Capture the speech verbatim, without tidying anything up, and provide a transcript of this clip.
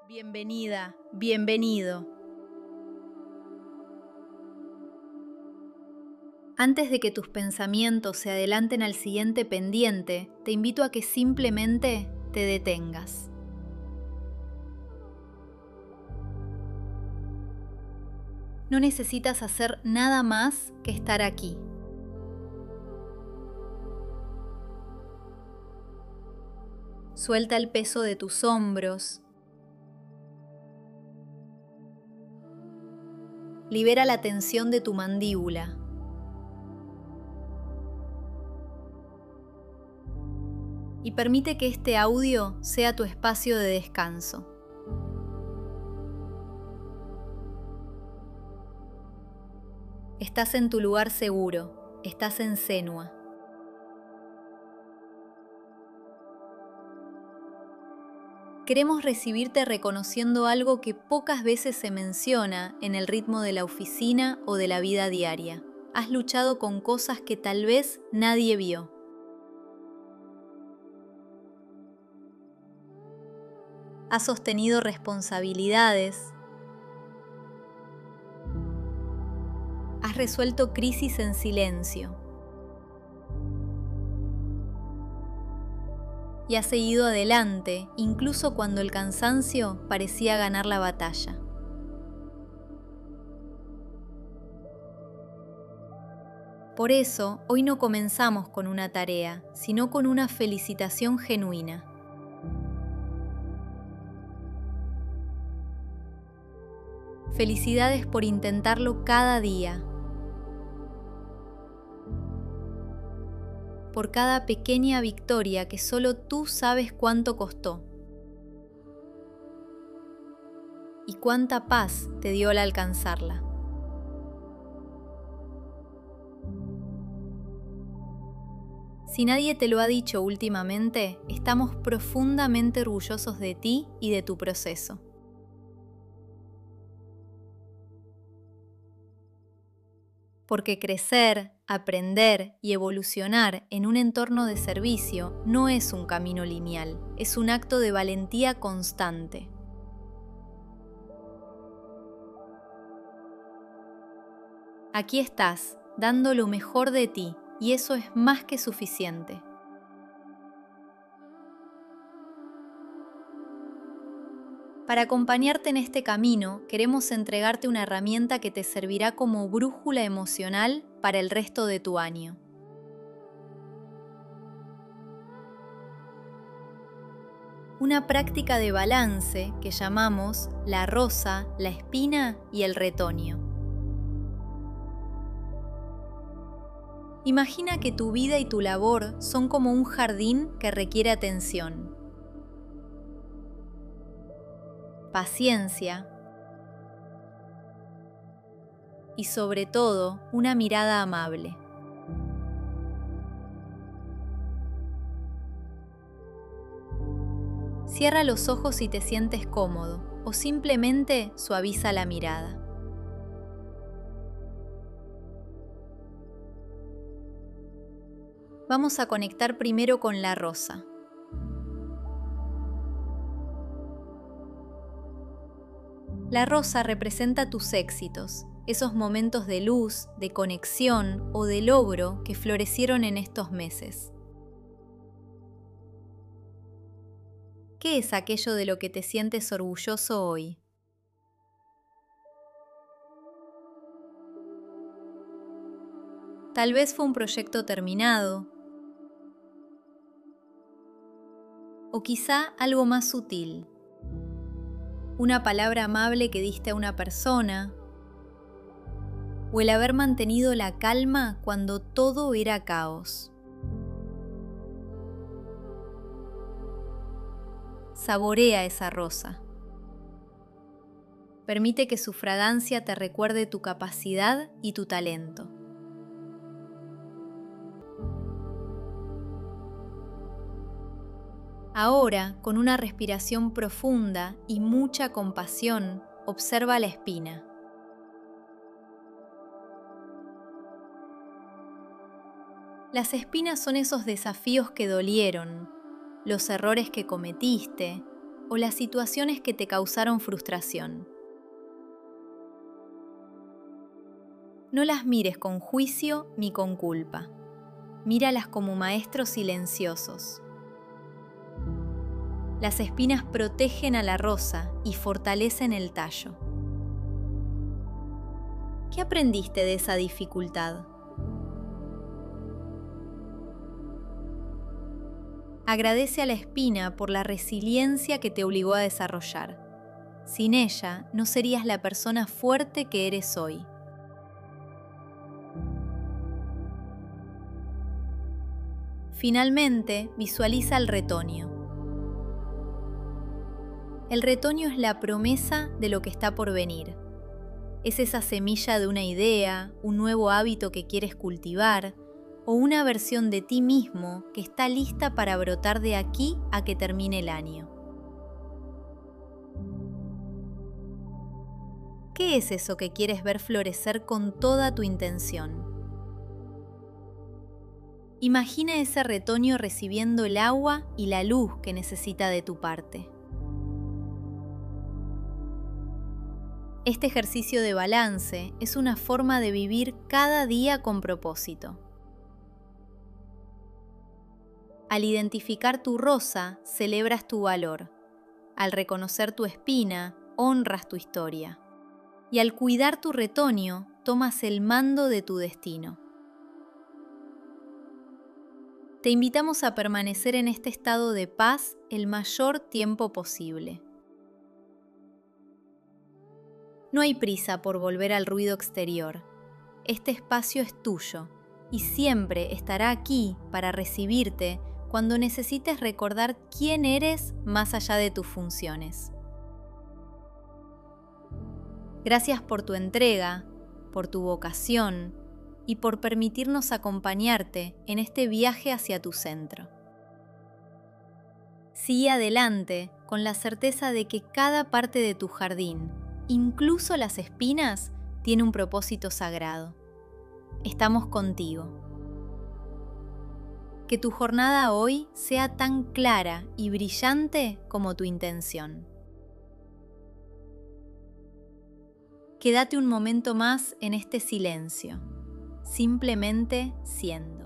Bienvenida, bienvenido. Antes de que tus pensamientos se adelanten al siguiente pendiente, te invito a que simplemente te detengas. No necesitas hacer nada más que estar aquí. Suelta el peso de tus hombros. Libera la tensión de tu mandíbula. Y permite que este audio sea tu espacio de descanso. Estás en tu lugar seguro, estás en Senua. Queremos recibirte reconociendo algo que pocas veces se menciona en el ritmo de la oficina o de la vida diaria. Has luchado con cosas que tal vez nadie vio. Has sostenido responsabilidades. Has resuelto crisis en silencio. Y has seguido adelante, incluso cuando el cansancio parecía ganar la batalla. Por eso, hoy no comenzamos con una tarea, sino con una felicitación genuina. Felicidades por intentarlo cada día. Por cada pequeña victoria que solo tú sabes cuánto costó. Y cuánta paz te dio al alcanzarla. Si nadie te lo ha dicho últimamente, estamos profundamente orgullosos de ti y de tu proceso. Porque crecer, aprender y evolucionar en un entorno de servicio no es un camino lineal, es un acto de valentía constante. Aquí estás, dando lo mejor de ti, y eso es más que suficiente. Para acompañarte en este camino, queremos entregarte una herramienta que te servirá como brújula emocional para el resto de tu año. Una práctica de balance que llamamos la rosa, la espina y el retoño. Imagina que tu vida y tu labor son como un jardín que requiere atención, paciencia y sobre todo una mirada amable. Cierra los ojos si te sientes cómodo o simplemente suaviza la mirada. Vamos a conectar primero con la rosa. La rosa representa tus éxitos, esos momentos de luz, de conexión o de logro que florecieron en estos meses. ¿Qué es aquello de lo que te sientes orgulloso hoy? Tal vez fue un proyecto terminado, o quizá algo más sutil. Una palabra amable que diste a una persona, o el haber mantenido la calma cuando todo era caos. Saborea esa rosa. Permite que su fragancia te recuerde tu capacidad y tu talento. Ahora, con una respiración profunda y mucha compasión, observa la espina. Las espinas son esos desafíos que dolieron, los errores que cometiste, o las situaciones que te causaron frustración. No las mires con juicio ni con culpa. Míralas como maestros silenciosos. Las espinas protegen a la rosa y fortalecen el tallo. ¿Qué aprendiste de esa dificultad? Agradece a la espina por la resiliencia que te obligó a desarrollar. Sin ella, no serías la persona fuerte que eres hoy. Finalmente, visualiza el retoño. El retoño es la promesa de lo que está por venir. Es esa semilla de una idea, un nuevo hábito que quieres cultivar, o una versión de ti mismo que está lista para brotar de aquí a que termine el año. ¿Qué es eso que quieres ver florecer con toda tu intención? Imagina ese retoño recibiendo el agua y la luz que necesita de tu parte. Este ejercicio de balance es una forma de vivir cada día con propósito. Al identificar tu rosa, celebras tu valor. Al reconocer tu espina, honras tu historia. Y al cuidar tu retoño, tomas el mando de tu destino. Te invitamos a permanecer en este estado de paz el mayor tiempo posible. No hay prisa por volver al ruido exterior. Este espacio es tuyo y siempre estará aquí para recibirte cuando necesites recordar quién eres más allá de tus funciones. Gracias por tu entrega, por tu vocación y por permitirnos acompañarte en este viaje hacia tu centro. Sigue adelante con la certeza de que cada parte de tu jardín, incluso las espinas, tiene un propósito sagrado. Estamos contigo. Que tu jornada hoy sea tan clara y brillante como tu intención. Quédate un momento más en este silencio. Simplemente siente.